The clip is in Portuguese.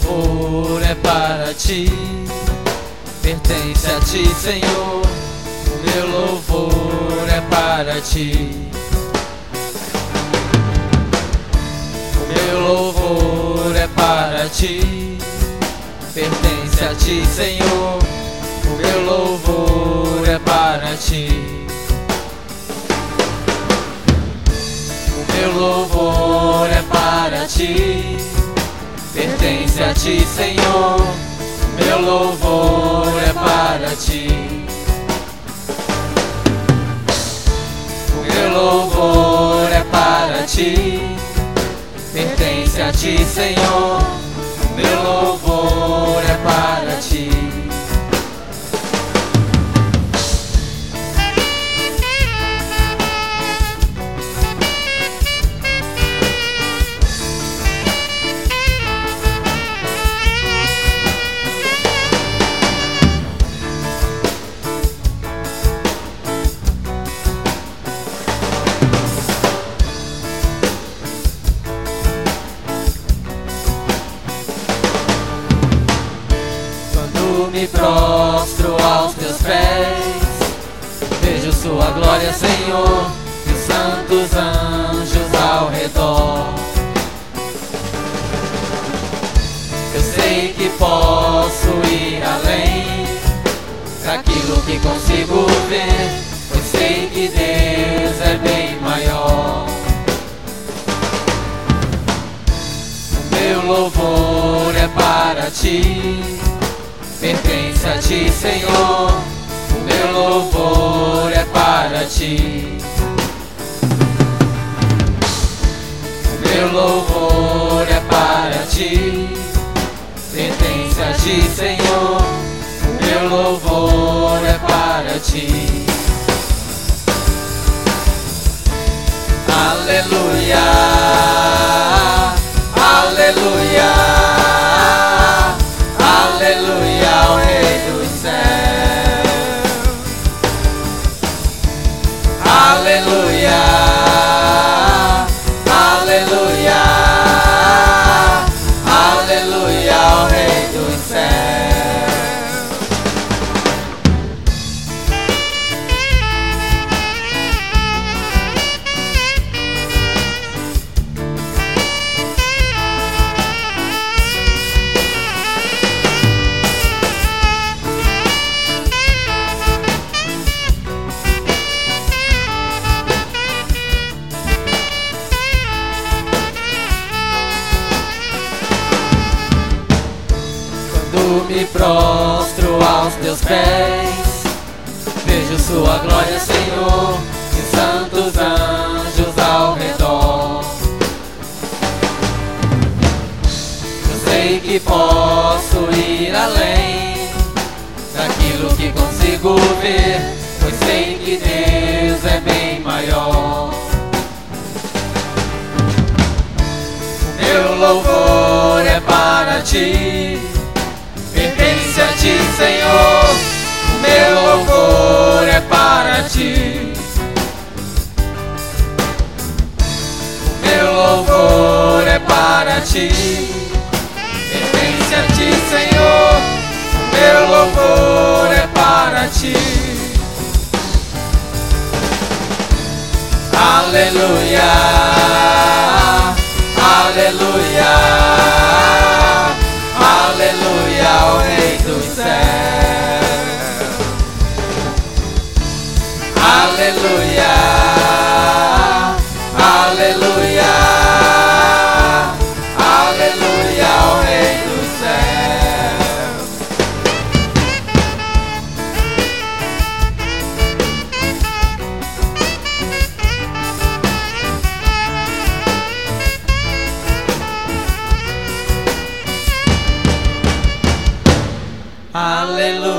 louvor é para ti, pertence a ti, Senhor. O meu louvor é para ti. O meu louvor é para ti, pertence a ti, Senhor. O meu louvor é para ti. O meu louvor é para ti, pertence a ti, Senhor. O meu louvor é para ti. O meu louvor é para ti, pertence a ti, Senhor. O meu louvor é para ti. Me prostro aos teus pés, vejo sua glória, Senhor, e os santos anjos ao redor. Eu sei que posso ir além daquilo que consigo ver, pois sei que Deus é bem maior. O meu louvor é para ti, pertence a ti, Senhor. O meu louvor é para ti. O meu louvor é para ti, pertence a ti, Senhor. O meu louvor é para ti. Aleluia, aleluia, aleluia ao Rei do céu. Aleluia, aleluia, aleluia ao Rei do céu. Me prostro aos teus pés, vejo sua glória, Senhor, e santos anjos ao redor. Eu sei que posso ir além daquilo que consigo ver, pois sei que Deus é bem maior. O meu louvor é para ti, pertence a ti, Senhor. O meu louvor é para ti. O meu louvor é para ti, pertence a ti, Senhor. O meu louvor é para ti. Aleluia, aleluia, aleluia ao Rei do céu. Aleluia, aleluia, aleluia ao Rei do céu. Aleluia.